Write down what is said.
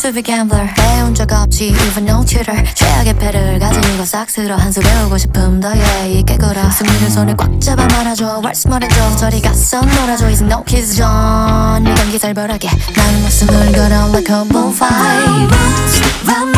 to be gambler. 배운 적 없지 even no tutor. 최악의 패를 가지고 싹 쓸어 한 수 배우고 싶음 더 예의 깨거라. 승리를 손에 꽉 잡아 말아줘. 왈스 말해줘. 저리 가서 놀아줘. It's no kiss zone. 네 경기 살벌하게 나는 목숨을 걸어 like a bonfire.